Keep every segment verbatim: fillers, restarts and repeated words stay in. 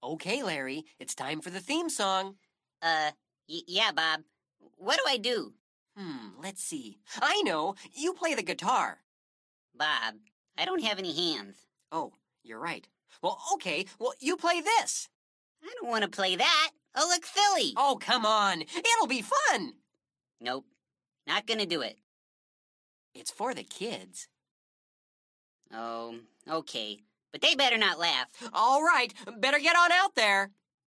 Okay, Larry, it's time for the theme song. Uh, y- yeah, Bob. What do I do? Hmm, let's see. I know. You play the guitar. Bob, I don't have any hands. Oh, you're right. Well, okay. Well, you play this. I don't want to play that. I'll look silly. Oh, come on. It'll be fun. Nope. Not gonna do it. It's for the kids. Oh, okay. But they better not laugh. All right. Better get on out there.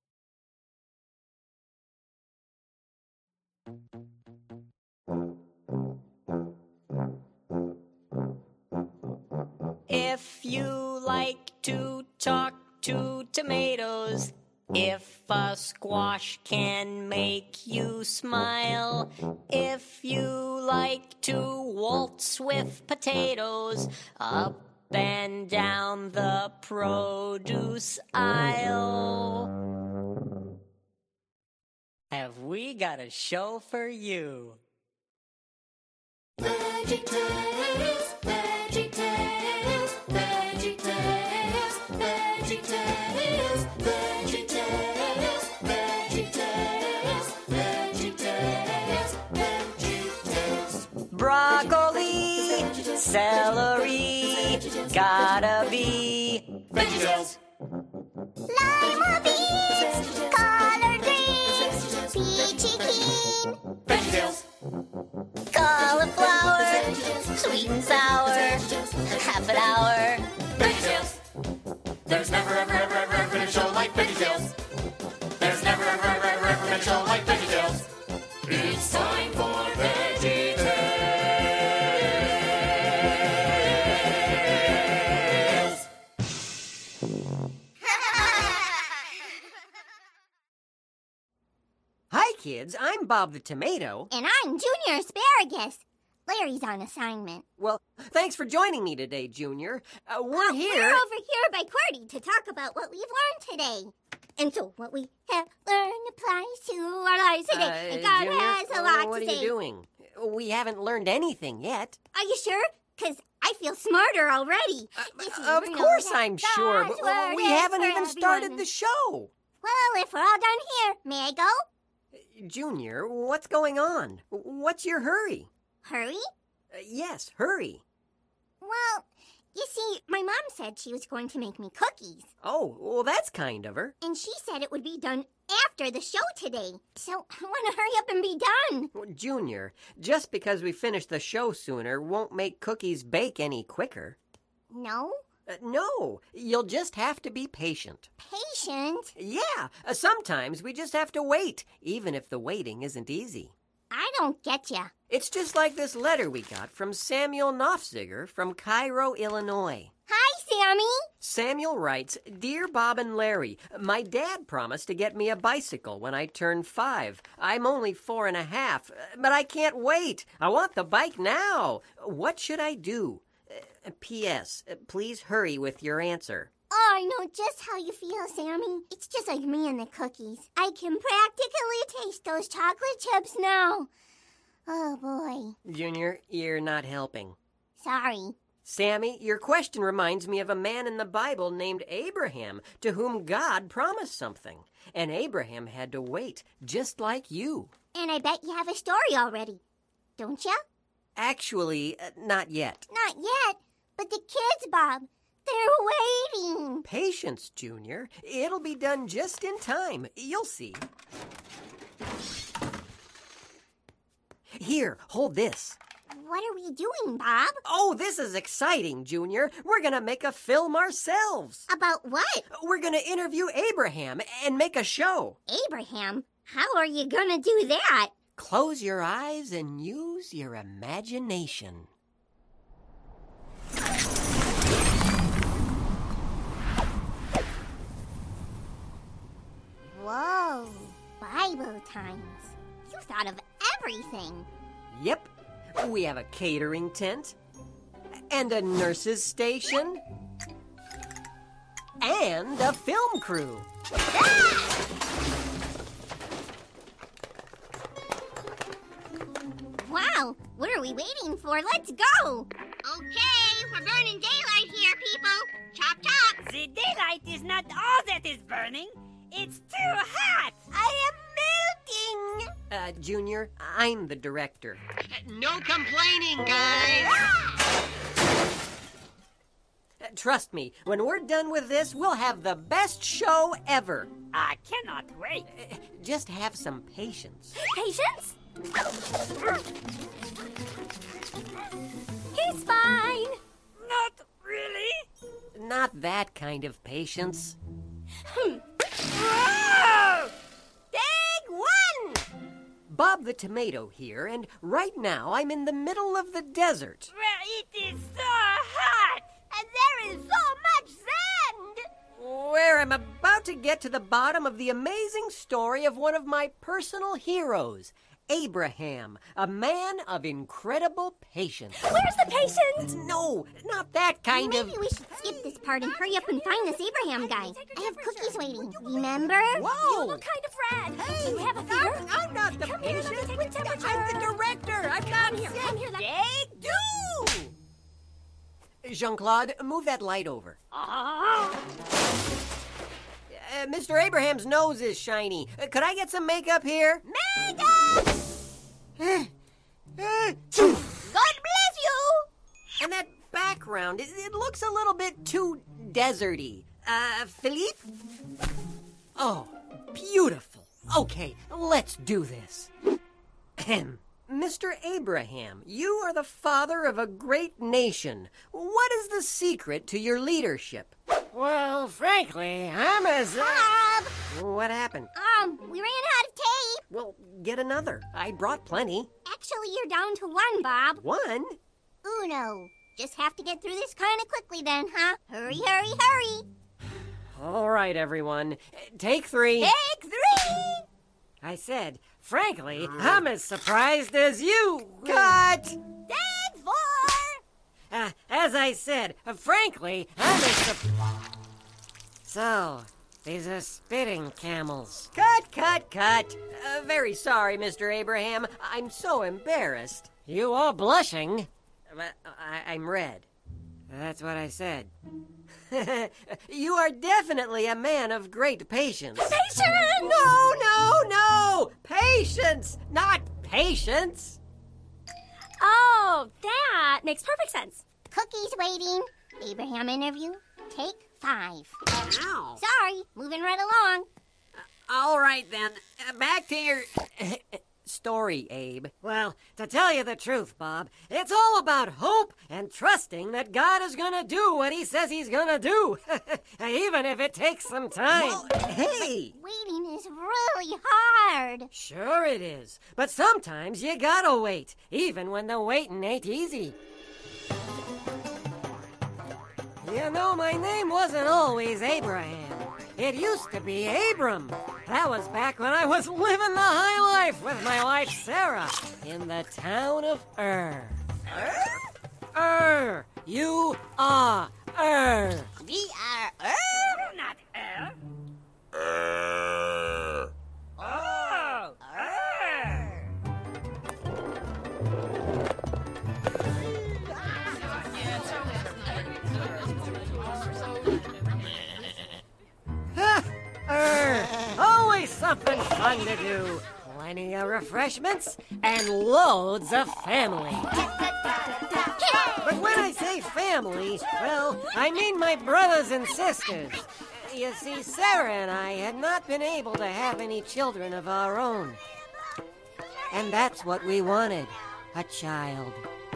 If you like to talk to tomatoes, if a squash can make you smile, if you like to waltz with potatoes, up and down the produce aisle, have we got a show for you? VeggieTales, VeggieTales, VeggieTales, VeggieTales, VeggieTales, VeggieTales, VeggieTales, VeggieTales. Broccoli, celery, gotta be VeggieTales. Lima beans, collard greens, peachy keen, VeggieTales. cauliflower, sweet and sour, half an hour. VeggieTales. There's never ever ever ever ever been a show like VeggieTales. There's never ever ever ever ever been a show like VeggieTales. It's time for VeggieTales. Hi, kids. I'm Bob the Tomato. And I'm Junior Asparagus. Larry's on assignment. Well, thanks for joining me today, Junior. Uh, we're Uh, here. We're over here by QWERTY to talk about what we've learned today. And so what we have learned applies to our lives today. Uh, and God Junior, has a uh, lot what to are say. you doing? We haven't learned anything yet. Are you sure? Because I feel smarter already. You see, Of we know course that I'm sure, but God's word we is haven't for even started everyone. the show. Well, if we're all done here, may I go? Junior, what's going on? What's your hurry? Hurry? Uh, yes, hurry. Well, you see, my mom said she was going to make me cookies. Oh, well, that's kind of her. And she said it would be done after the show today. So I want to hurry up and be done. Well, Junior, just because we finish the show sooner won't make cookies bake any quicker. No? Uh, no, you'll just have to be patient. Patient? Yeah, uh, sometimes we just have to wait, even if the waiting isn't easy. I don't get ya. It's just like this letter we got from Samuel Knopfziger from Cairo, Illinois. Hi, Sammy. Samuel writes, Dear Bob and Larry, my dad promised to get me a bicycle when I turn five. I'm only four and a half, but I can't wait. I want the bike now. What should I do? Uh, P S. Please hurry with your answer. Oh, I know just how you feel, Sammy. It's just like me and the cookies. I can practically taste those chocolate chips now. Oh, boy. Junior, you're not helping. Sorry. Sammy, your question reminds me of a man in the Bible named Abraham, to whom God promised something. And Abraham had to wait, just like you. And I bet you have a story already. Don't ya? Actually, uh, not yet. Not yet. But the kids, Bob, they're waiting. Patience, Junior. It'll be done just in time. You'll see. Here, hold this. What are we doing, Bob? Oh, this is exciting, Junior. We're going to make a film ourselves. About what? We're going to interview Abraham and make a show. Abraham? How are you gonna do that? Close your eyes and use your imagination. Whoa, Bible times. You thought of everything. Yep. We have a catering tent and a nurse's station and a film crew. Wow, what are we waiting for? Let's go! Okay, we're burning daylight here, people. Chop, chop. The daylight is not all that is burning. It's too hot. I am melting. Uh, Junior, I'm the director. No complaining, guys! Uh, Trust me, when we're done with this, we'll have the best show ever. I cannot wait. Uh, Just have some patience. Patience? He's fine. Not really. Not that kind of patience. Whoa! Big one. Bob the Tomato here, and right now I'm in the middle of the desert. Well, it is so hot. And there is so much sand. Where I'm about to get to the bottom of the amazing story of one of my personal heroes, Abraham, a man of incredible patience. Where's the patience? No, not that kind Maybe of... we should skip this part and hurry up and find this Abraham guy. I have cookies waiting. Remember? Whoa! You look kind of red. Do you have a fever? I'm, I'm not the Come here, let me patient. take a temperature. I'm the director. I'm not here. Come here, let me... Take two! Jean-Claude, move that light over. Oh. Uh, Mister Abraham's nose is shiny. Uh, could I get some makeup here? Makeup! God bless you! And that background, it, it looks a little bit too deserty. Uh, Philippe? Oh, beautiful. Okay, let's do this. Ahem. Mister Abraham, you are the father of a great nation. What is the secret to your leadership? Well, frankly, I'm as... Bob! What happened? Um, we ran out of tape. Well, get another. I brought plenty. Actually, you're down to one, Bob. One? Uno. Just have to get through this kind of quickly then, huh? Hurry, hurry, hurry. All right, everyone. Uh, Take three. Take three! I said, frankly, I'm as surprised as you. Cut! Take four! Uh, as I said, uh, frankly, I'm as surprised. So, these are spitting camels. Cut, cut, cut. Uh, very sorry, Mister Abraham. I'm so embarrassed. You are blushing. But I- I'm red. That's what I said. You are definitely a man of great patience. Patience! No, no, no! Patience, not patience. Oh, that makes perfect sense. Cookies waiting. Abraham interview. Take five. Ow. Sorry, moving right along. All right, then. Uh, back to your story, Abe. Well, to tell you the truth, Bob, it's all about hope and trusting that God is gonna do what he says he's gonna do, even if it takes some time. Well, hey! Waiting is really hard. Sure it is, but sometimes you gotta wait, even when the waiting ain't easy. You know, my name wasn't always Abraham. It used to be Abram. That was back when I was living the high life with my wife Sarah in the town of Ur. Ur? Ur. You are Ur. We are er, not er. Err. Oh, er. Ur. Always something fun to do. Plenty of refreshments and loads of family. But when I say family, well, I mean my brothers and sisters. You see, Sarah and I had not been able to have any children of our own. And that's what we wanted, a child.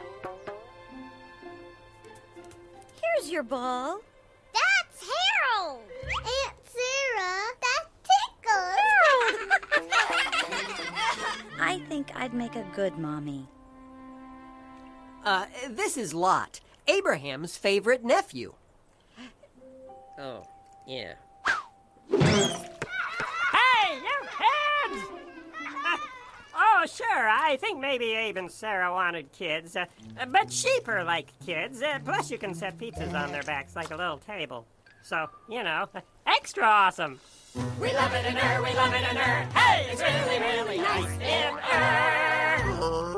Here's your ball. That's Harold. Aunt Sarah, that tickles. I think I'd make a good mommy. Uh, this is Lot, Abraham's favorite nephew. Oh, yeah. Hey, you kids! Oh, sure, I think maybe Abe and Sarah wanted kids, uh, but sheep are like kids, uh, plus you can set pizzas on their backs like a little table. So, you know, extra awesome. We love it in Ur, we love it in Ur. Hey, it's really, really nice in Ur.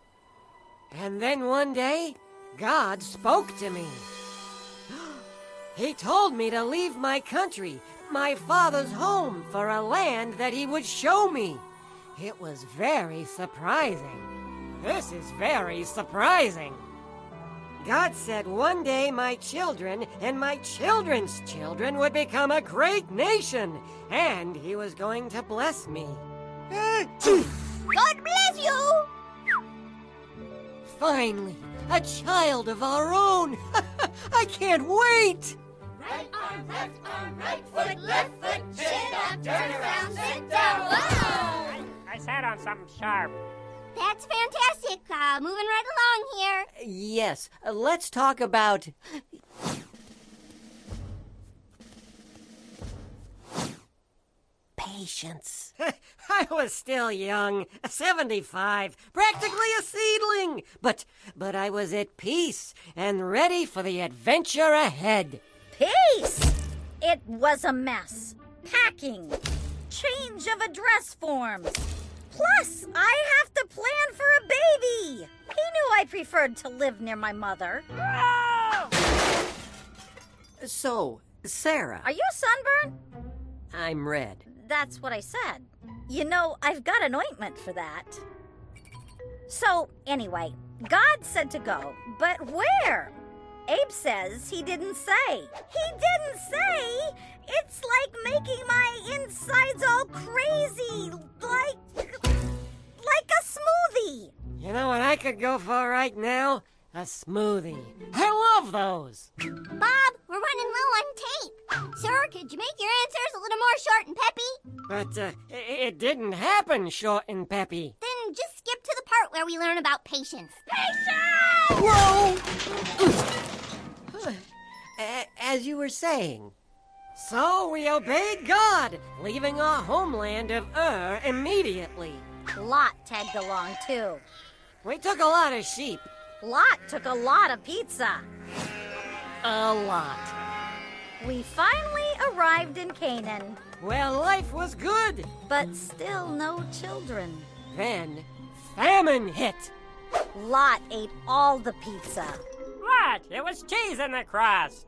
And then one day, God spoke to me. He told me to leave my country, my father's home, for a land that he would show me. It was very surprising. This is very surprising. God said one day my children and my children's children would become a great nation, and he was going to bless me. God bless you! Finally, a child of our own. I can't wait! Right arm, left arm, right foot, left foot, chin up, turn around, sit down. Wow! I sat on something sharp. That's fantastic. Uh, moving right along here. Yes, uh, let's talk about... patience. I was still young, seventy-five, practically a seedling. But, but I was at peace and ready for the adventure ahead. Peace! It was a mess. Packing. Change of address forms. Plus, I have to plan for a baby. He knew I preferred to live near my mother. So, Sarah, Are you sunburned? I'm red. That's what I said. You know, I've got an ointment for that. So, anyway, God said to go, but where? Abe says he didn't say. He didn't say? It's like making my insides all crazy. Like, like a smoothie. You know what I could go for right now? A smoothie. I love those. Bob, we're running low on tape. Sir, could you make your answers a little more short and peppy? But uh, it, it didn't happen short and peppy. Then just skip to the part where we learn about patience. Whoa! A- As you were saying, So we obeyed God, leaving our homeland of Ur immediately. Lot tagged along, too. We took a lot of sheep. Lot took a lot of pizza. A lot. We finally arrived in Canaan, Well, life was good. but still no children. Then, famine hit. Lot ate all the pizza. What? It was cheese in the crust.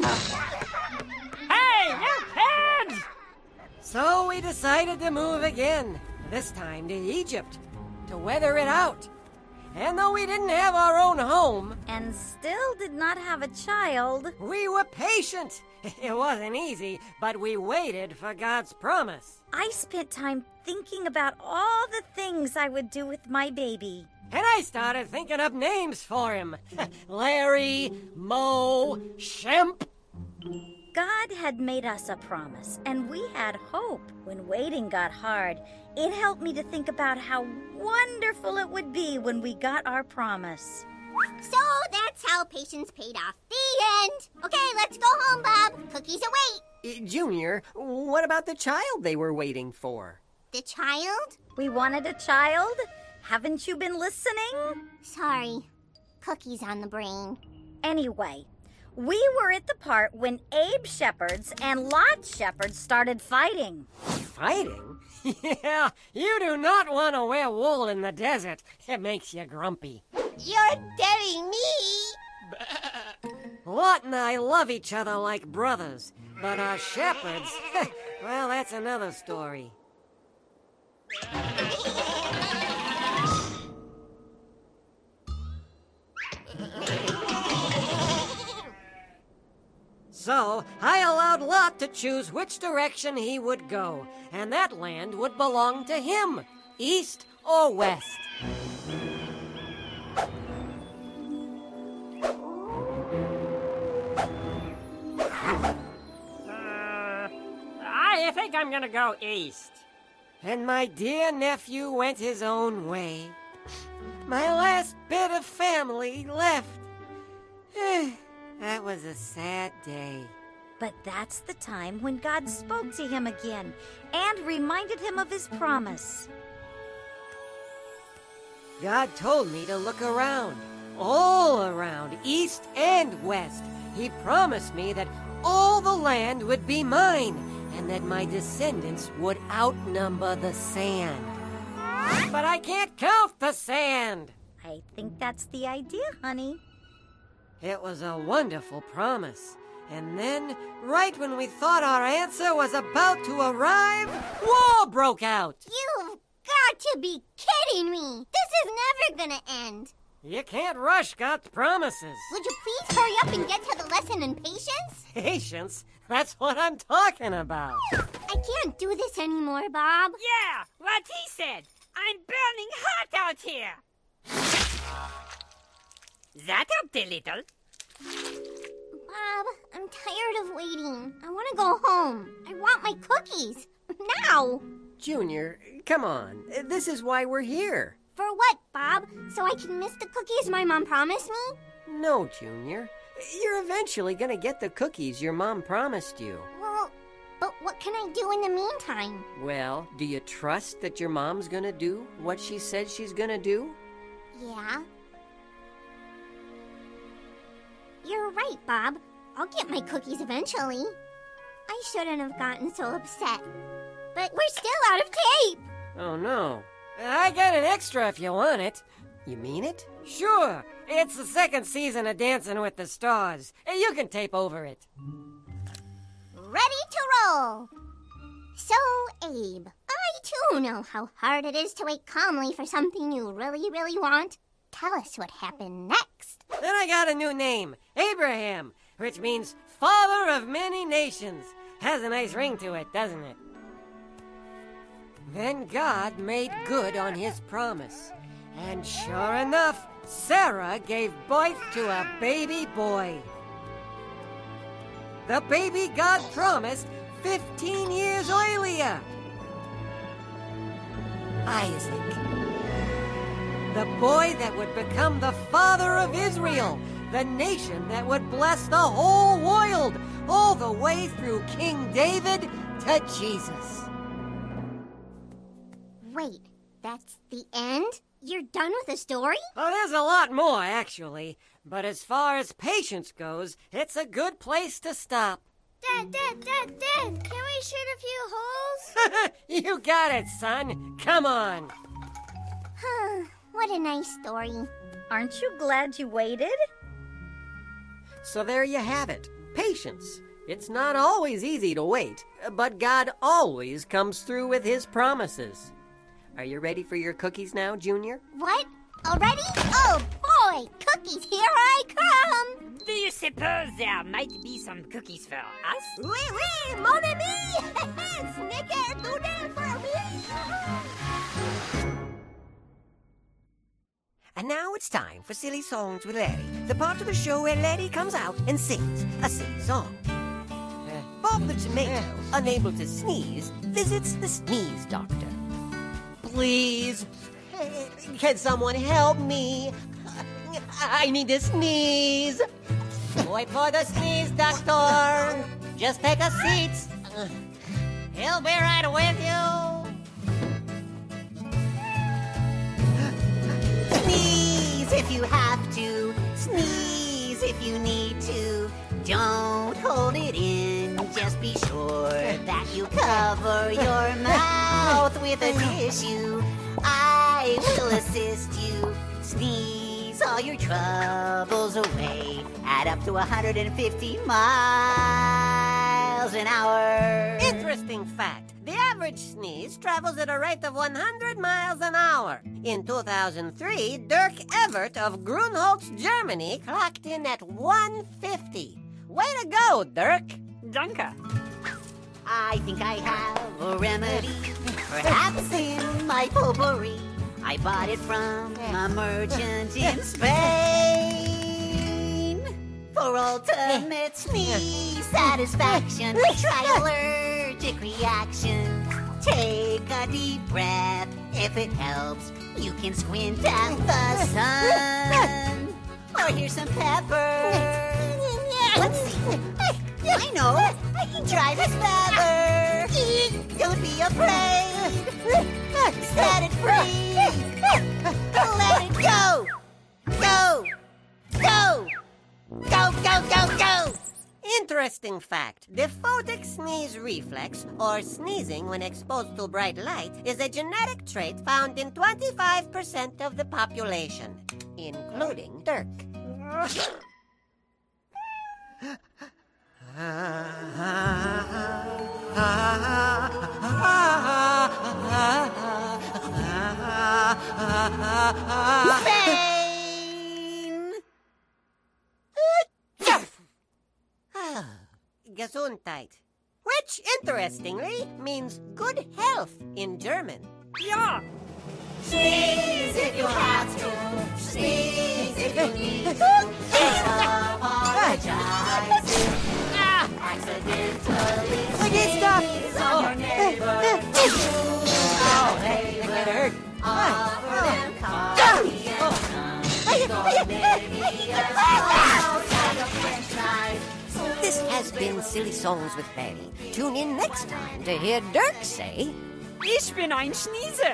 Hey, you kids! So we decided to move again, this time to Egypt, to weather it out. And though we didn't have our own home, And still did not have a child. we were patient. It wasn't easy, but we waited for God's promise. I spent time thinking about all the things I would do with my baby. And I started thinking up names for him. Larry, Mo, Shemp. God had made us a promise, and we had hope. When waiting got hard, it helped me to think about how wonderful it would be when we got our promise. So that's how patience paid off. The end. Okay, let's go home, Bob. Cookies await. Uh, Junior, what about the child they were waiting for? The child? We wanted a child? Haven't you been listening? Sorry. Cookies on the brain. Anyway, we were at the part when Abe shepherds and Lot shepherds started fighting. Fighting? Yeah, you do not want to wear wool in the desert. It makes you grumpy. You're telling me? Lot and I love each other like brothers, but our shepherds, well, that's another story. So, I allowed Lot to choose which direction he would go, and that land would belong to him, east or west. Uh, I think I'm gonna go east. And my dear nephew went his own way. My last bit of family left. That was a sad day. But that's the time when God spoke to him again and reminded him of his promise. God told me to look around, all around, east and west. He promised me that all the land would be mine and that my descendants would outnumber the sand. But I can't count the sand. I think that's the idea, honey. It was a wonderful promise, And then, right when we thought our answer was about to arrive, war broke out. You've got to be kidding me. This is never gonna end. You can't rush God's promises. Would you please hurry up and get to the lesson in patience? Patience? That's what I'm talking about. I can't do this anymore, Bob. Yeah, what he said. I'm burning hot out here. That helped a little. Bob, I'm tired of waiting. I want to go home. I want my cookies. Now. Junior, come on. This is why we're here. For what, Bob? So I can miss the cookies my mom promised me? No, Junior. You're eventually gonna get the cookies your mom promised you. Well, but what can I do in the meantime? Well, do you trust that your mom's gonna do what she said she's gonna do? Yeah. You're right, Bob. I'll get my cookies eventually. I shouldn't have gotten so upset. But we're still out of tape. Oh, no. I got an extra if you want it. You mean it? Sure. It's the second season of Dancing with the Stars. You can tape over it. Ready to roll. So, Abe, I too know how hard it is to wait calmly for something you really, really want. Tell us what happened next. Then I got a new name, Abraham, which means father of many nations. Has a nice ring to it, doesn't it? Then God made good on his promise. And sure enough, Sarah gave birth to a baby boy. The baby God promised fifteen years earlier. Isaac. The boy that would become the father of Israel, the nation that would bless the whole world, all the way through King David to Jesus. Wait, that's the end? You're done with the story? Oh, there's a lot more, actually. But as far as patience goes, it's a good place to stop. Dad, Dad, Dad, Dad, can we shoot a few holes? You got it, son. Come on. What a nice story. Aren't you glad you waited? So there you have it. Patience. It's not always easy to wait, but God always comes through with his promises. Are you ready for your cookies now, Junior? What? Already? Oh, boy! Cookies, here I come! Do you suppose there might be some cookies for us? Oui, oui, mon ami! Snickerdoodle for me! And now it's time for Silly Songs with Larry, the part of the show where Larry comes out and sings a silly song. Bob the Tomato, unable to sneeze, visits the sneeze doctor. Please, can someone help me? I need to sneeze. Wait for the sneeze, doctor. Just take a seat. He'll be right with you. Sneeze if you have to. Sneeze if you need to. Don't hold it in. Just be sure that you cover your mouth with a tissue. I will assist you. Sneeze all your troubles away at up to one hundred fifty miles an hour. Interesting fact. The average sneeze travels at a rate of one hundred miles an hour. In two thousand three, Dirk Evert of Grunholz, Germany, clocked in at one fifty. Way to go, Dirk. Danke. I think I have a remedy, perhaps in my potpourri. I bought it from a merchant in Spain. For ultimate sneeze satisfaction, try allergic reaction. Take a deep breath. If it helps, you can squint at the sun. Or here's some pepper. Let's see. I know. Try this feather. Don't be afraid. Set it free. Let it go. Go. Go. Go, go, go, go. Interesting fact. The photic sneeze reflex, or sneezing when exposed to bright light, is a genetic trait found in twenty-five percent of the population, including Dirk. Spain! Gesundheit. Which, interestingly, means good health in German. Ja! Sneeze if you have to. Sneeze if you need to. Apologize if accidentally sneeze on your neighbor. Oh, neighbor, offer them coffee and some. Don't maybe a house and a French knife. This has been Silly Songs with Barry. Tune in next time to hear Dirk say, Ich bin ein Schnieser!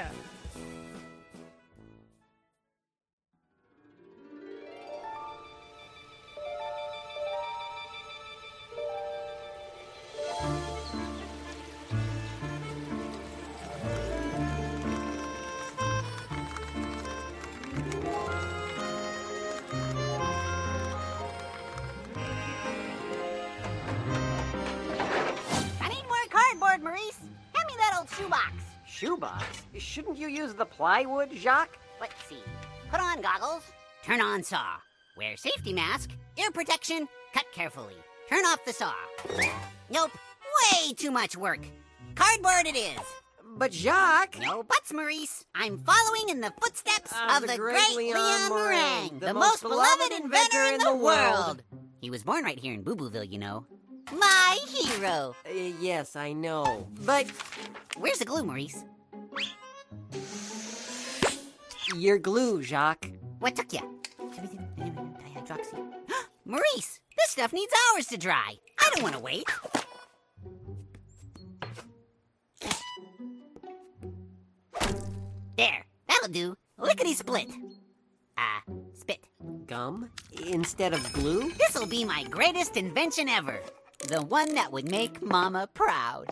Maurice, hand me that old shoebox. shoebox? Shouldn't you use the plywood, Jacques? Let's see. Put on goggles. Turn on saw. Wear safety mask. Ear protection. Cut carefully. Turn off the saw. Nope. Way too much work. Cardboard it is. But Jacques... No buts, Maurice. I'm following in the footsteps Of of, the the, great great Leon Leon Meringue, Meringue, the the, most most beloved beloved inventor in the world. He was born right here in Boo Booville, you know. My hero. Uh, yes, I know. But Where's the glue, Maurice? your glue, Jacques. What took you? Hydroxy. Maurice, this stuff needs hours to dry. I don't want to wait. There, that'll do. Lickety split. Ah, uh, spit. Gum instead of glue? This'll be my greatest invention ever. The one that would make Mama proud.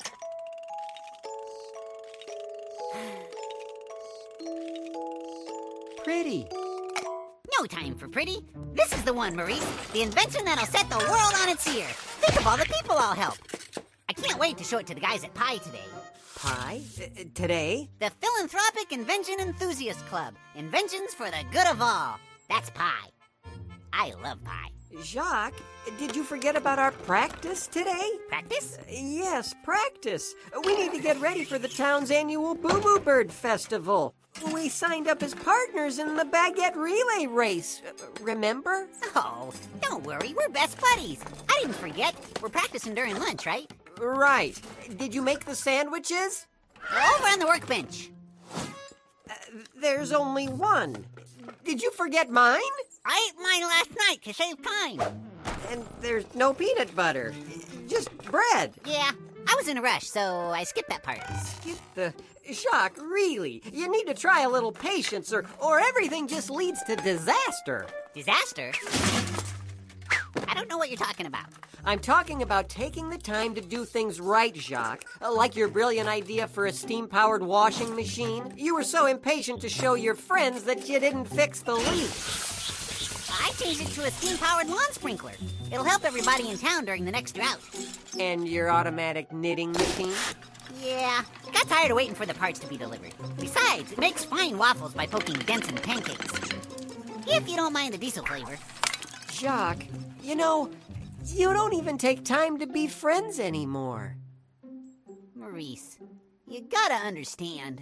Pretty. No time for pretty. This is the one, Maurice. The invention that'll set the world on its ear. Think of all the people I'll help. I can't wait to show it to the guys at Pi today. Pie? Uh, today? The Philanthropic Invention Enthusiast Club. Inventions for the good of all. That's Pi. I love Pi. Jacques, did you forget about our practice today? Practice? Uh, yes, practice. We need to get ready for the town's annual Boo Boo Bird Festival. We signed up as partners in the baguette relay race. Uh, remember? Oh, don't worry. We're best buddies. I didn't forget. We're practicing during lunch, right? Right. Did you make the sandwiches? We're over on the workbench. Uh, there's only one. Did you forget mine? I ate mine last night to save time. And there's no peanut butter. Just bread. Yeah, I was in a rush, so I skipped that part. Skip the... Jacques, really, you need to try a little patience or, or everything just leads to disaster. Disaster? I don't know what you're talking about. I'm talking about taking the time to do things right, Jacques. Uh, like your brilliant idea for a steam-powered washing machine. You were so impatient to show your friends that you didn't fix the leak. I changed it to a steam-powered lawn sprinkler. It'll help everybody in town during the next drought. And your automatic knitting machine? Yeah, got tired of waiting for the parts to be delivered. Besides, it makes fine waffles by poking dents in pancakes. If you don't mind the diesel flavor. Jacques, you know, you don't even take time to be friends anymore. Maurice, you gotta understand.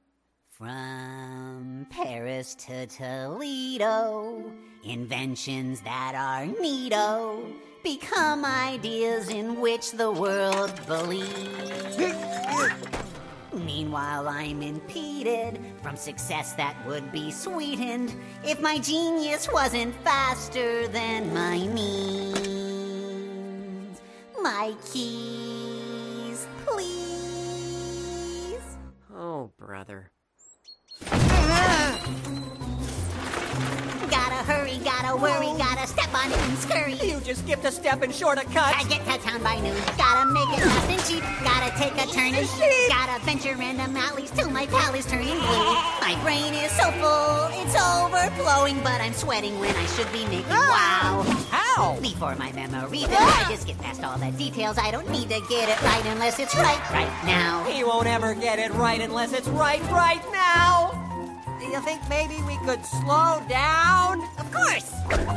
From Paris to Toledo, inventions that are neato become ideas in which the world believes. Meanwhile, I'm impeded from success that would be sweetened if my genius wasn't faster than my means. My keys, please. Oh, brother. Gotta hurry, gotta worry, gotta step on it and scurry. You just skipped a step and short a cut. Gotta get to town by noon. Gotta make it fast and sheep, gotta take a turning. Gotta venture random alleys till my pal is turning blue. My brain is so full, it's overflowing, but I'm sweating when I should be making wow. How? Before my memory fails, I just get past all the details. I don't need to get it right unless it's right right now. He won't ever get it right unless it's right right now. Do you think maybe we could slow down? Of course.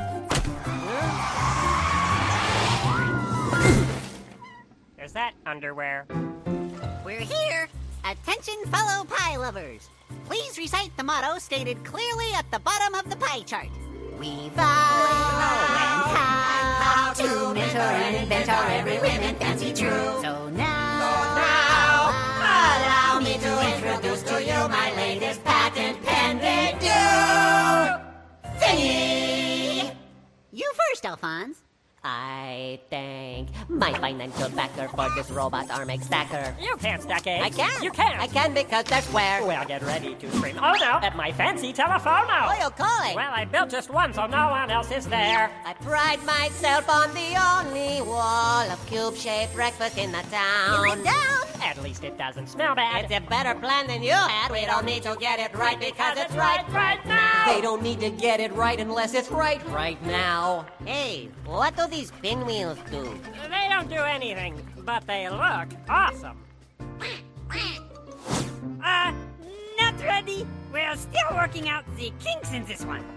Is that underwear? We're here. Attention, fellow pie lovers. Please recite the motto stated clearly at the bottom of the pie chart. We vow and how to mentor and invent our every whim and fancy true. So now, now, allow me to introduce to you my latest patent pending do thingy. You first, Alphonse. I thank my financial backer for this robot arm egg stacker. You can't stack eggs. I can. You can't. I can because they're square. Well, get ready to scream. Oh, no, at my fancy telephone now. What are you calling? Well, I built just one, so no one else is there. I pride myself on the only wall of cube-shaped breakfast in the town. You went down. At least it doesn't smell bad. It's a better plan than you had. We don't need to get it right because it's right right now. They don't need to get it right unless it's right right now. Hey, what do these pinwheels do? They don't do anything, but they look awesome. Uh, not ready. We're still working out the kinks in this one.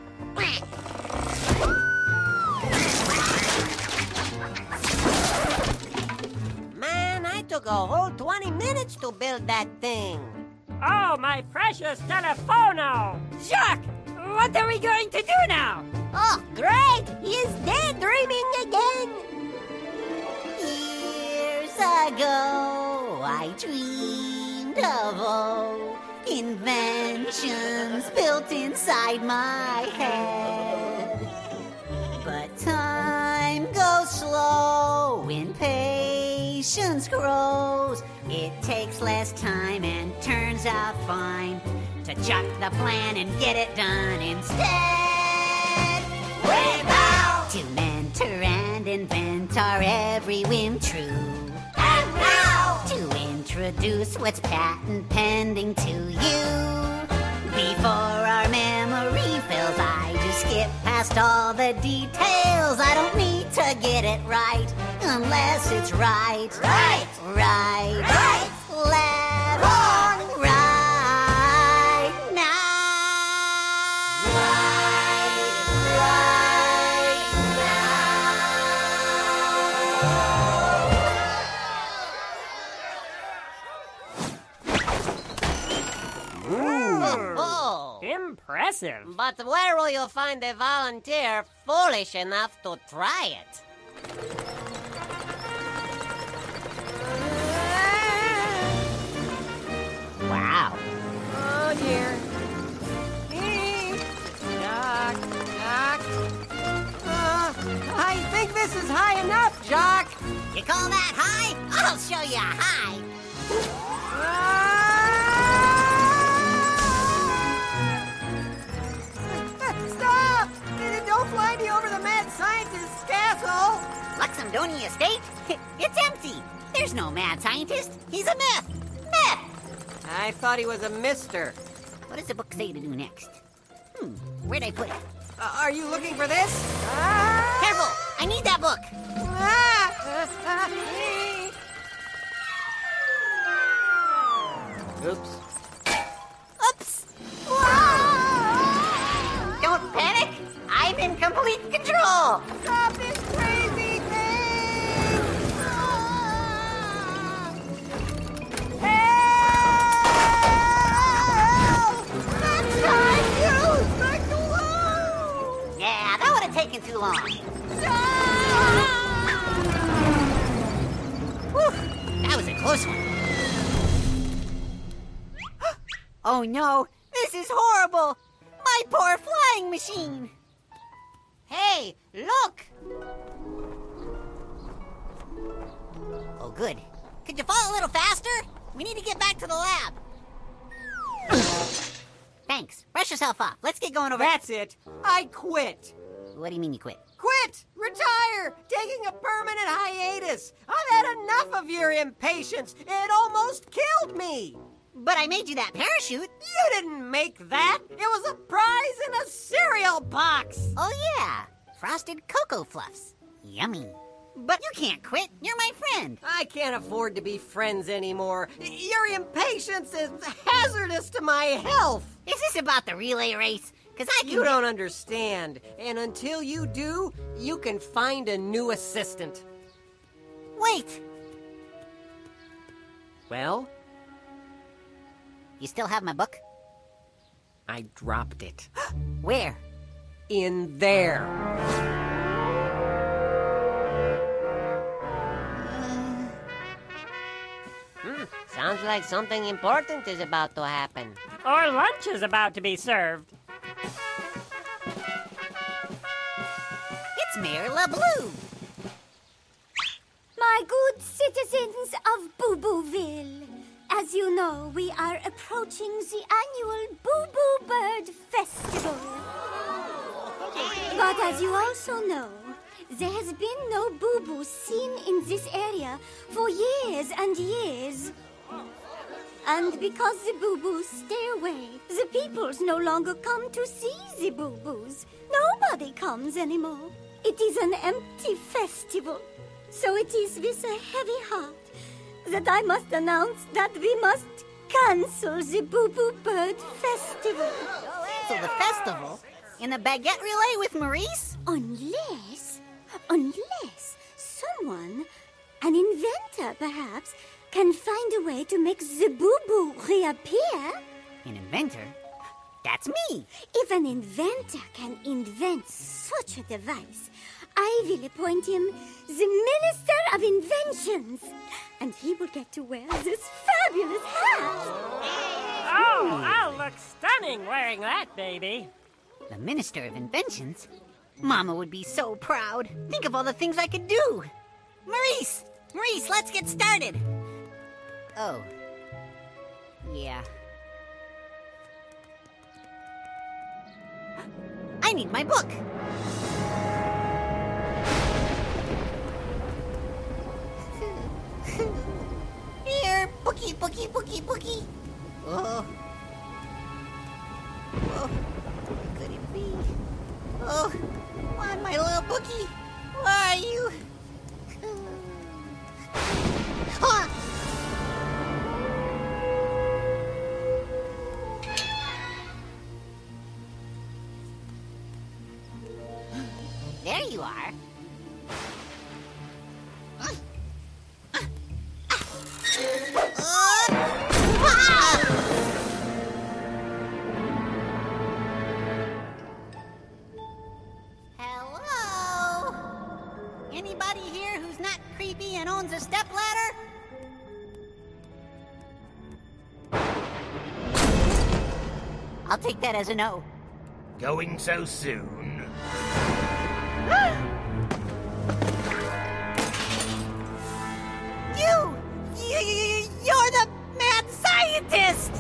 Man, I took a whole twenty minutes to build that thing. Oh, my precious telephono! Jacques, what are we going to do now? Oh, great! He is daydreaming again! Years ago, I dreamed of oh, inventions built inside my head. But time goes slow when patience grows. It takes less time and turns out fine to chuck the plan and get it done instead. We vow to mentor and invent our every whim true. And now to introduce what's patent pending to you. Before our memory fails, I just skip past all the details. I don't need to get it right unless it's right. Right, right, right, left, wrong, right now. Right, right now. Oh, Impressive. but where will you find a volunteer foolish enough to try it? Wow. Oh, dear. Jock, Jock. Uh, I think this is high enough, Jock. You call that high? I'll show you high. Stop! Don't fly me over the mad scientist's castle. Luxemdonia Estate? It's empty. There's no mad scientist. He's a myth. Myth! I thought he was a mister. What does the book say to do next? Hmm, where'd I put it? Uh, are you looking for this? Careful! I need that book. Oops. Oops! Don't panic. I'm in complete control. Stop this crazy thing! Help! That's not you! Back alone! Yeah, that would have taken too long. Whew, that was a close one. Oh no, this is horrible! My poor flying machine! Hey, look! Oh, good. Could you fall a little faster? We need to get back to the lab. Thanks. Brush yourself off. Let's get going over. That's it. I quit. What do you mean you quit? Quit! quit! Retire! Taking a permanent hiatus! I've had enough of your impatience! It almost killed me! But I made you that parachute. You didn't make that! It was a prize in a cereal box! Oh, yeah. Frosted Cocoa Fluffs. Yummy. But you can't quit. You're my friend. I can't afford to be friends anymore. Your impatience is hazardous to my health. Is this about the relay race? Because I can... You don't understand. And until you do, you can find a new assistant. Wait. Well? You still have my book? I dropped it. Where? In there. Hmm, sounds like something important is about to happen. Or lunch is about to be served. It's Mayor LeBlue. My good citizens of Boo Booville, as you know, we are approaching the annual Boo Boo Bird Festival. But as you also know, there has been no Boo Boo seen in this area for years and years. And because the Boo Boos stay away, the peoples no longer come to see the Boo Boos. Nobody comes anymore. It is an empty festival. So it is with a heavy heart that I must announce that we must cancel the Boo Boo Bird Festival. So the festival? In the baguette relay with Maurice? Unless, unless someone, an inventor perhaps, can find a way to make the Boo Boo reappear. An inventor? That's me. If an inventor can invent such a device, I will appoint him the Minister of Inventions, and he will get to wear this fabulous hat. Oh, I'll look stunning wearing that, baby. The Minister of Inventions? Mama would be so proud. Think of all the things I could do. Maurice! Maurice, let's get started. Oh. Yeah. I need my book. Here, bookie, bookie, bookie, bookie. Oh. Oh. What could it be? Oh. Come on, my little bookie. Where are you? Ah! There you are. Hello? Anybody here who's not creepy and owns a stepladder? I'll take that as a no. Going so soon? You! you! You're the mad scientist!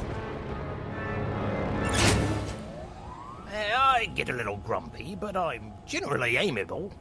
Uh, I get a little grumpy, but I'm generally amiable.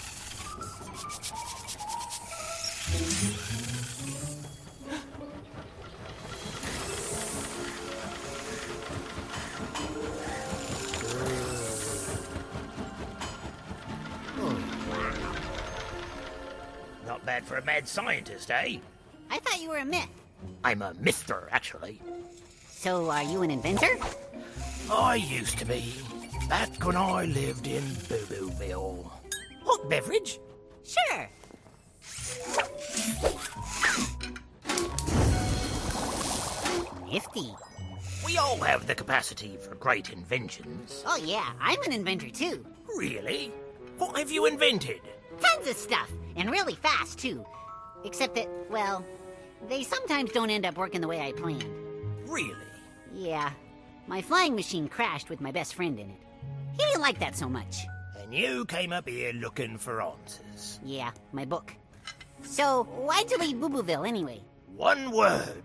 Not bad for a mad scientist, eh? I thought you were a myth. I'm a mister, actually. So, are you an inventor? I used to be, back when I lived in Boo Booville. Hot beverage? Sure. Nifty. We all have the capacity for great inventions. Oh, yeah, I'm an inventor, too. Really? What have you invented? Tons of stuff, and really fast, too. Except that, well, they sometimes don't end up working the way I planned. Really? Yeah. My flying machine crashed with my best friend in it. He didn't like that so much. And you came up here looking for answers. Yeah, my book. So, why'd you leave Boo Booville anyway? One word.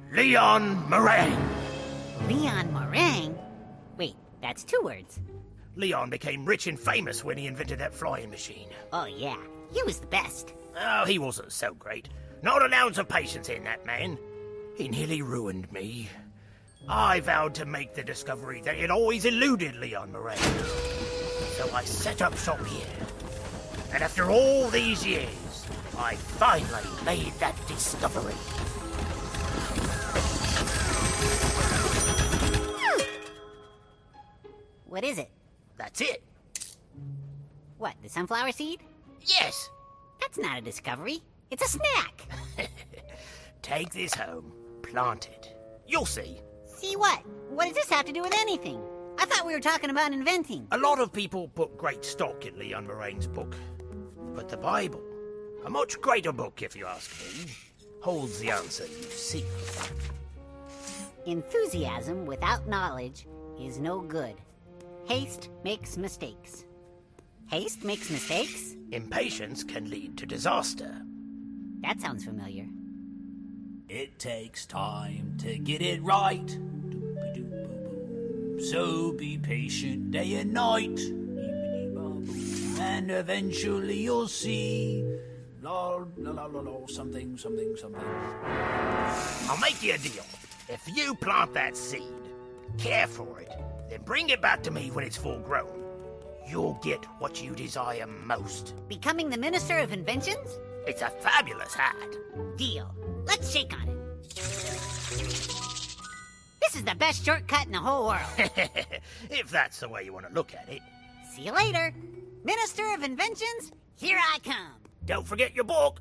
Leon Meringue. Leon Meringue? Wait, that's two words. Leon became rich and famous when he invented that flying machine. Oh, yeah. He was the best. Oh, he wasn't so great. Not an ounce of patience in that man. He nearly ruined me. I vowed to make the discovery that had always eluded Leon Moraine. So I set up shop here. And after all these years, I finally made that discovery. What is it? That's it. What, the sunflower seed? Yes. That's not a discovery. It's a snack. Take this home, plant it. You'll see. See what? What does this have to do with anything? I thought we were talking about inventing. A lot of people put great stock in Leon Moraine's book. But the Bible, a much greater book if you ask me, holds the answer you seek. Enthusiasm without knowledge is no good. Haste makes mistakes. Haste makes mistakes? Impatience can lead to disaster. That sounds familiar. It takes time to get it right. So be patient day and night. And eventually you'll see. La la la la la, something, something, something. I'll make you a deal. If you plant that seed, care for it, then bring it back to me when it's full grown, you'll get what you desire most. Becoming the Minister of Inventions? It's a fabulous hat. Deal. Let's shake on it. This is the best shortcut in the whole world. If that's the way you want to look at it. See you later. Minister of Inventions, here I come. Don't forget your book.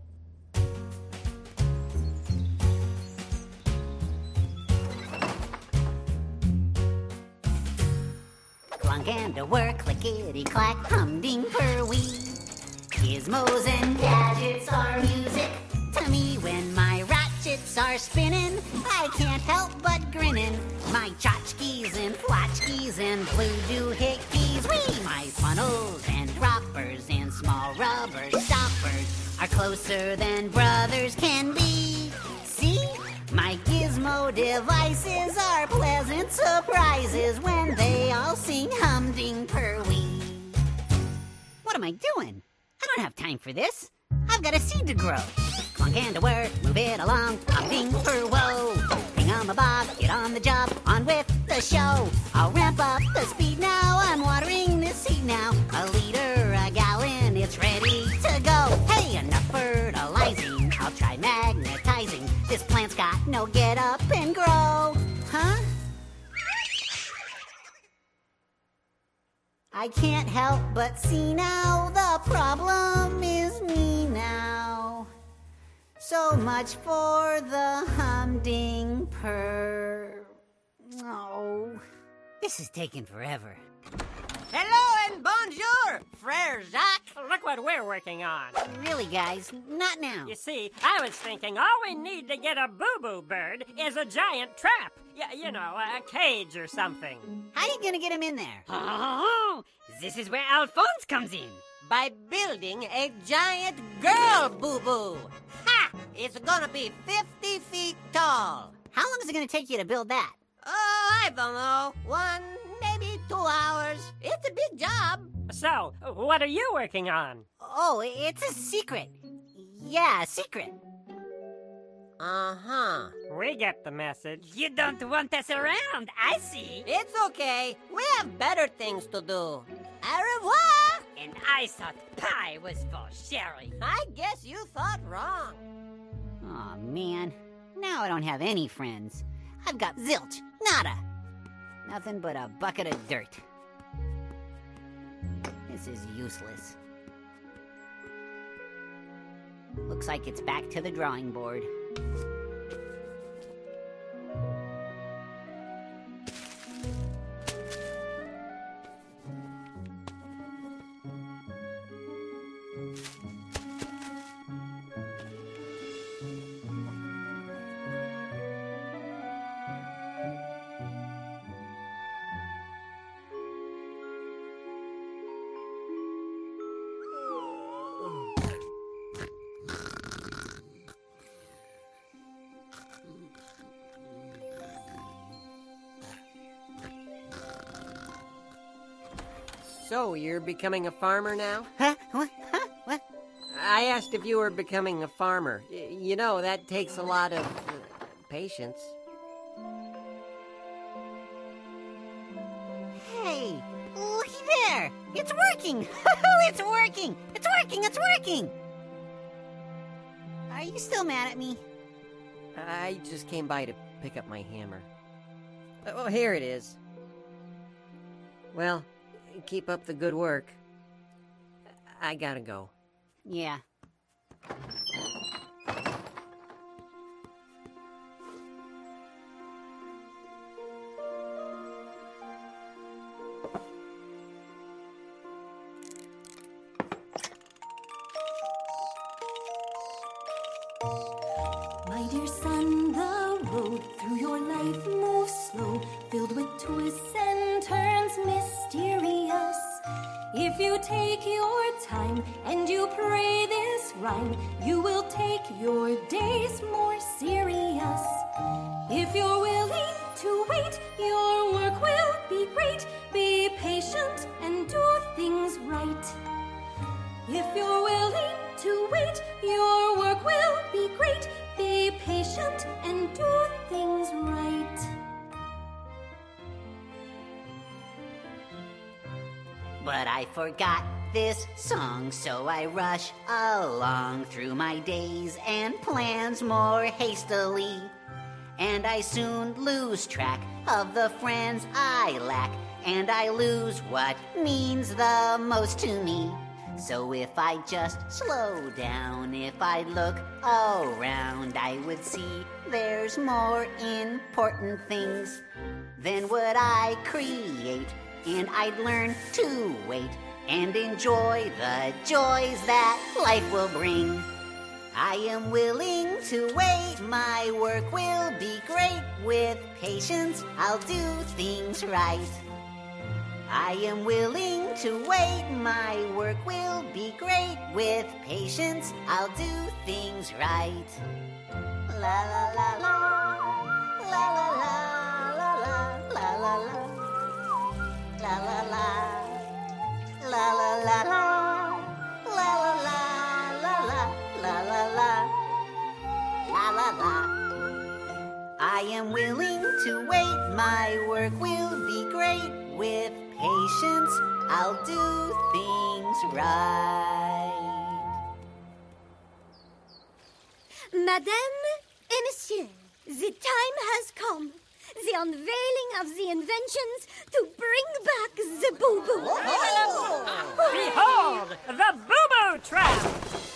Clunk and a whir, clickety-clack, humding-per-wee. Gizmos and gadgets are music to me when my ratchets are spinning. I can't help but grinning. My tchotchkes and flotchkes and blue doohickeys, wee! My funnels and droppers and small rubber stoppers are closer than brothers can be. See? My gizmo devices are pleasant surprises when they all sing humding-per-wee. What am I doing? I don't have time for this. I've got a seed to grow. Clunk and a whir, move it along, humding-per-woe. Thingamabob, get on the job, on with the show. I'll ramp up the speed now, I'm watering this seed now. A liter, a gallon, it's ready to go. Hey, enough fertilizing, I'll try magnetizing. This plant's got no get up and grow. Huh? I can't help but see now, the problem is me now. So much for the humding per... Oh, this is taking forever. Hello and bonjour, Frere Jacques. Look what we're working on. Really, guys, not now. You see, I was thinking all we need to get a boo-boo bird is a giant trap. Y- you know, a cage or something. How are you gonna get him in there? Oh, this is where Alphonse comes in. By building a giant girl boo-boo. Ha! It's gonna be fifty feet tall. How long is it gonna take you to build that? Oh, I don't know. One, maybe two hours. It's a big job. So, what are you working on? Oh, it's a secret. Yeah, a secret. Uh-huh. We get the message. You don't want us around, I see. It's okay. We have better things to do. Au revoir! And I thought pie was for sharing. I guess you thought wrong. Aw, man. Now I don't have any friends. I've got zilch, nada. Nothing but a bucket of dirt. This is useless. Looks like it's back to the drawing board. So, you're becoming a farmer now? Huh? What? Huh? What? I asked if you were becoming a farmer. Y- You know, that takes a lot of uh, patience. Hey, looky there! It's working! It's working! It's working! It's working! Are you still mad at me? I just came by to pick up my hammer. Oh, here it is. Well, keep up the good work. I gotta go. Yeah. My dear son, the road through your life moves slow, filled with twists and turns mysterious. If you take your time and you pray this rhyme, you will take your days more serious. If you're willing to wait, your work will be great. Be patient and do things right. If you're willing to wait, your work will be great. Be patient and do things right. But I forgot this song, so I rush along through my days and plans more hastily. And I soon lose track of the friends I lack, and I lose what means the most to me. So if I just slow down, if I look around, I would see there's more important things than what I create. And I'd learn to wait and enjoy the joys that life will bring. I am willing to wait, my work will be great. With patience, I'll do things right. I am willing to wait, my work will be great. With patience, I'll do things right. La la la la, la la la la la la la la. La la la, la la la la, la la la la la, la la la, la la la. I am willing to wait, my work will be great. With patience, I'll do things right. Madame et Monsieur, the time has come. The unveiling of the inventions to bring back the boo-boo. Behold, the boo-boo trap!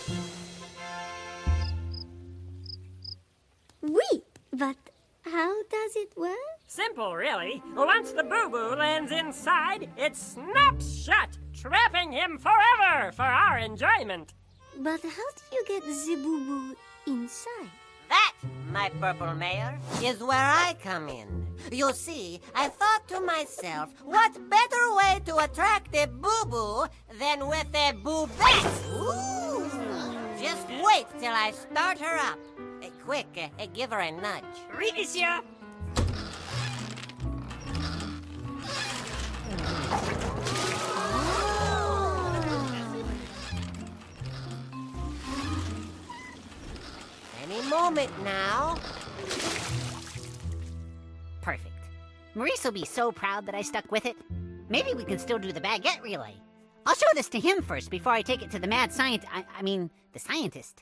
Oui, but how does it work? Simple, really. Once the boo-boo lands inside, it snaps shut, trapping him forever for our enjoyment. But how do you get the boo-boo inside? That, my purple mayor, is where I come in. You see, I thought to myself, what better way to attract a boo-boo than with a boo-bat? Ooh. Just wait till I start her up. Uh, quick, uh, give her a nudge. Oui, monsieur. Any moment now. Perfect. Maurice will be so proud that I stuck with it. Maybe we can still do the baguette relay. I'll show this to him first before I take it to the mad scientist. I, I mean, the scientist.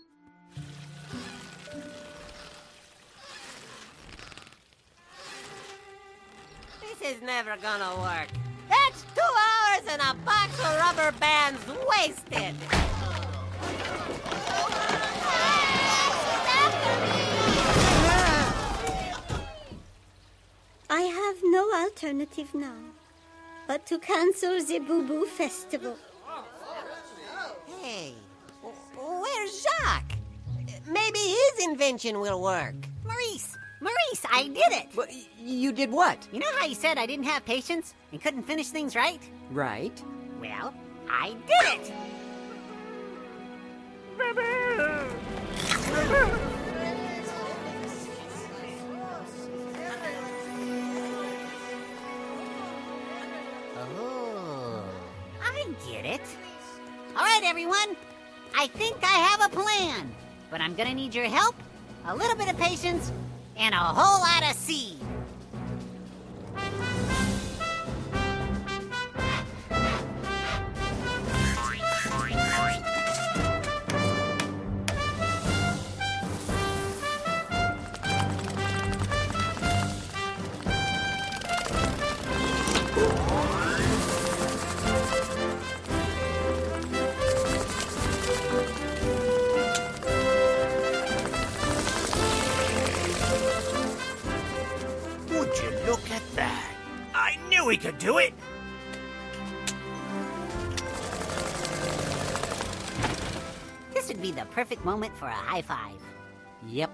This is never gonna work. That's two hours and a box of rubber bands wasted. I have no alternative now but to cancel the Boo Boo Festival. Hey, where's Jacques? Maybe his invention will work. Maurice! Maurice, I did it! But you did what? You know how you said I didn't have patience and couldn't finish things right? Right. Well, I did it! Oh. get it. All right, everyone. I think I have a plan. But I'm gonna need your help, a little bit of patience, and a whole lot of seed. Would you look at that? I knew we could do it! This would be the perfect moment for a high five. Yep.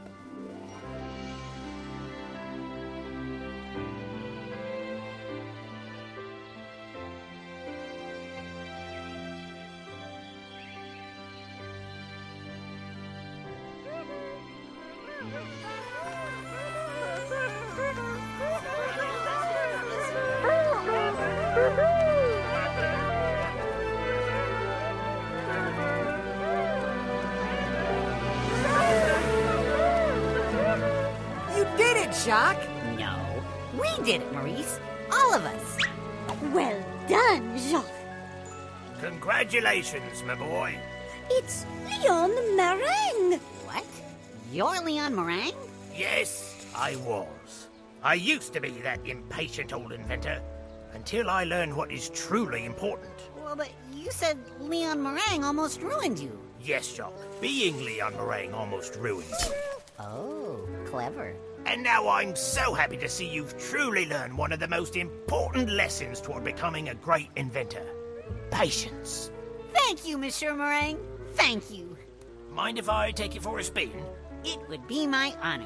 You did it, Jacques! No, we did it, Maurice. All of us. Well done, Jacques. Congratulations, my boy. It's Leon Meringue. What? You're Leon Meringue? Yes, I was. I used to be that impatient old inventor until I learned what is truly important. Well, but you said Leon Meringue almost ruined you. Yes, Jacques, being Leon Meringue almost ruined me. Oh, clever. And now I'm so happy to see you've truly learned one of the most important lessons toward becoming a great inventor. Patience. Thank you, Monsieur Meringue. Thank you. Mind if I take you for a spin? It would be my honor.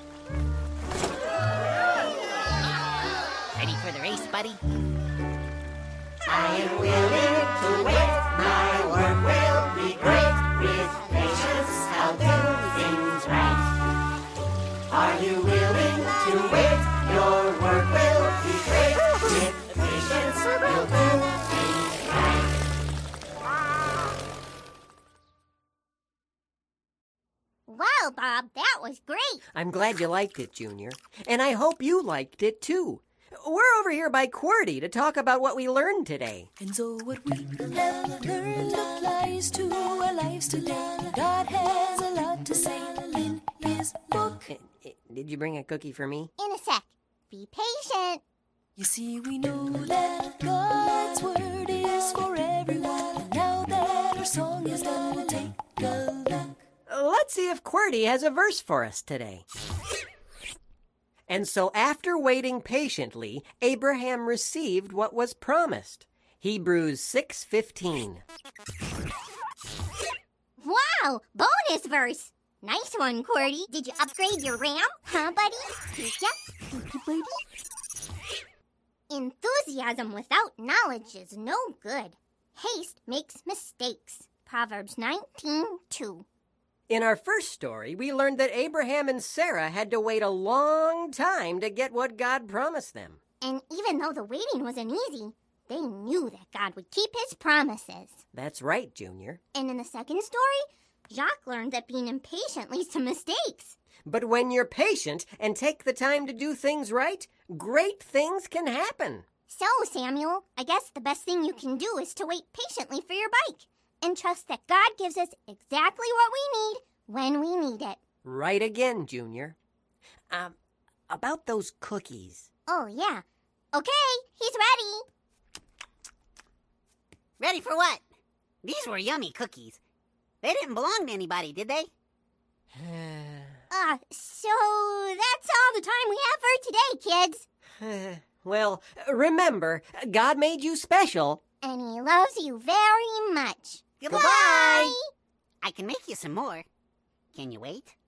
Ready for the race, buddy? I am willing to wait. My work will be great. With patience, I'll do things right. Are you willing to wait? Your work will be great. With patience, you'll do things right. Wow, Bob, that was great. I'm glad you liked it, Junior. And I hope you liked it, too. We're over here by QWERTY to talk about what we learned today. And so what we have learned applies to our lives today. God has a lot to say in his book. Eh, eh, Did you bring a cookie for me? In a sec. Be patient. You see, we know that God's word is for everyone. And now that our song is done, we'll take a look. Let's see if QWERTY has a verse for us today. And so after waiting patiently, Abraham received what was promised. Hebrews six fifteen. Wow, bonus verse. Nice one, QWERTY. Did you upgrade your RAM? Huh, buddy? Did ya? Did you, buddy? Enthusiasm without knowledge is no good. Haste makes mistakes. Proverbs nineteen two. In our first story, we learned that Abraham and Sarah had to wait a long time to get what God promised them. And even though the waiting wasn't easy, they knew that God would keep his promises. That's right, Junior. And in the second story, Jacques learned that being impatient leads to mistakes. But when you're patient and take the time to do things right, great things can happen. So, Samuel, I guess the best thing you can do is to wait patiently for your bike and trust that God gives us exactly what we need when we need it. Right again, Junior. Um, about those cookies. Oh, yeah. Okay, he's ready. Ready for what? These were yummy cookies. They didn't belong to anybody, did they? Uh, so that's all the time we have for today, kids. Well, remember, God made you special. And he loves you very much. Goodbye. I can make you some more. Can you wait?